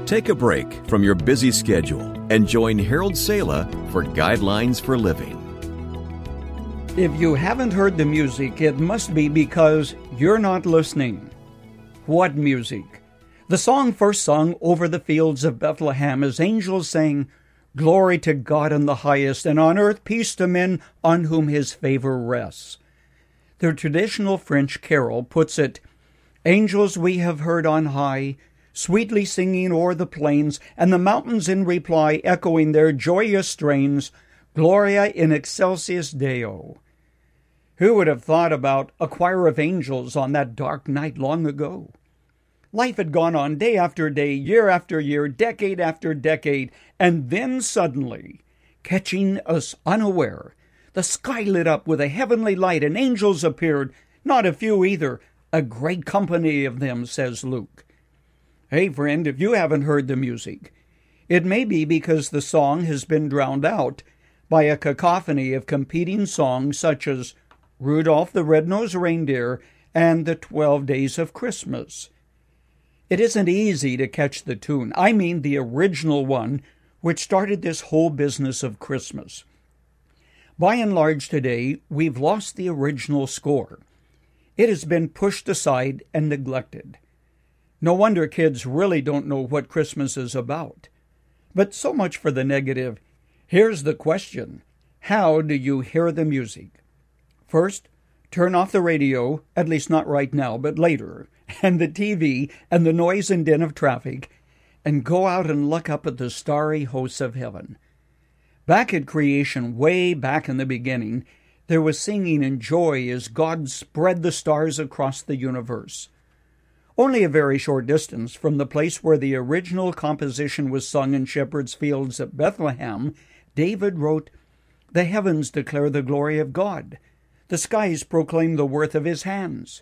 Take a break from your busy schedule and join Harold Sala for Guidelines for Living. If you haven't heard the music, it must be because you're not listening. What music? The song first sung over the fields of Bethlehem as angels sang, "Glory to God in the highest, and on earth peace to men on whom his favor rests." The traditional French carol puts it, "Angels we have heard on high, sweetly singing o'er the plains, and the mountains in reply echoing their joyous strains, Gloria in excelsis Deo." Who would have thought about a choir of angels on that dark night long ago? Life had gone on day after day, year after year, decade after decade, and then suddenly, catching us unaware, the sky lit up with a heavenly light, and angels appeared, not a few either, a great company of them, says Luke. Hey, friend, if you haven't heard the music, it may be because the song has been drowned out by a cacophony of competing songs such as Rudolph the Red-Nosed Reindeer and the 12 Days of Christmas. It isn't easy to catch the tune. I mean the original one, which started this whole business of Christmas. By and large today, we've lost the original score. It has been pushed aside and neglected. No wonder kids really don't know what Christmas is about. But so much for the negative. Here's the question. How do you hear the music? First, turn off the radio, at least not right now, but later, and the TV and the noise and din of traffic, and go out and look up at the starry hosts of heaven. Back at creation, way back in the beginning, there was singing and joy as God spread the stars across the universe. Only a very short distance from the place where the original composition was sung in shepherds' fields at Bethlehem, David wrote, "The heavens declare the glory of God. The skies proclaim the worth of his hands."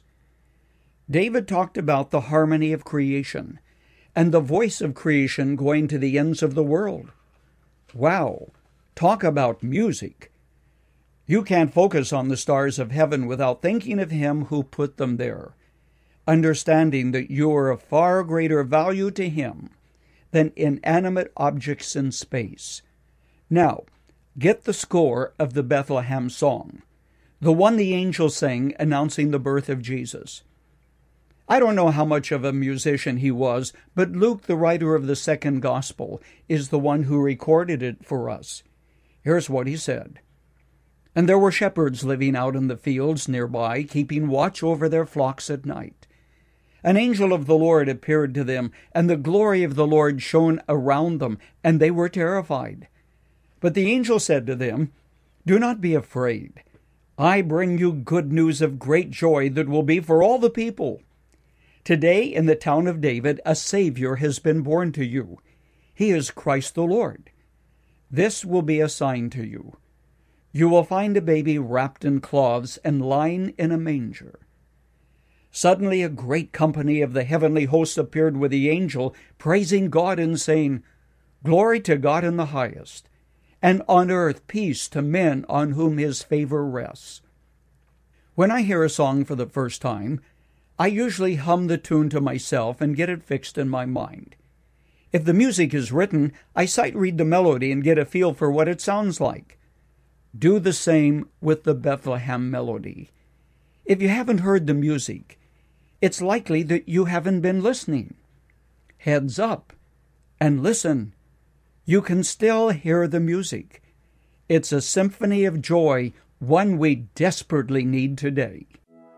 David talked about the harmony of creation and the voice of creation going to the ends of the world. Wow, talk about music. You can't focus on the stars of heaven without thinking of him who put them there, understanding that you are of far greater value to him than inanimate objects in space. Now, get the score of the Bethlehem song, the one the angels sang announcing the birth of Jesus. I don't know how much of a musician he was, but Luke, the writer of the second gospel, is the one who recorded it for us. Here's what he said. "And there were shepherds living out in the fields nearby, keeping watch over their flocks at night. An angel of the Lord appeared to them, and the glory of the Lord shone around them, and they were terrified. But the angel said to them, 'Do not be afraid. I bring you good news of great joy that will be for all the people. Today in the town of David a Savior has been born to you. He is Christ the Lord. This will be a sign to you. You will find a baby wrapped in cloths and lying in a manger.' Suddenly a great company of the heavenly hosts appeared with the angel, praising God and saying, 'Glory to God in the highest, and on earth peace to men on whom his favor rests.'" When I hear a song for the first time, I usually hum the tune to myself and get it fixed in my mind. If the music is written, I sight read the melody and get a feel for what it sounds like. Do the same with the Bethlehem melody. If you haven't heard the music, it's likely that you haven't been listening. Heads up and listen. You can still hear the music. It's a symphony of joy, one we desperately need today.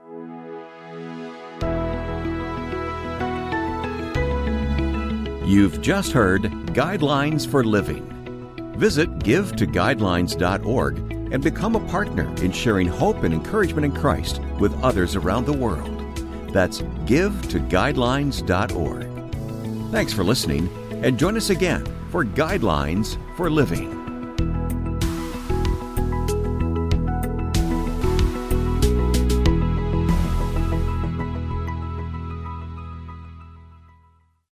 You've just heard Guidelines for Living. Visit givetoguidelines.org and become a partner in sharing hope and encouragement in Christ with others around the world. That's givetoguidelines.org. Thanks for listening, and join us again for Guidelines for Living.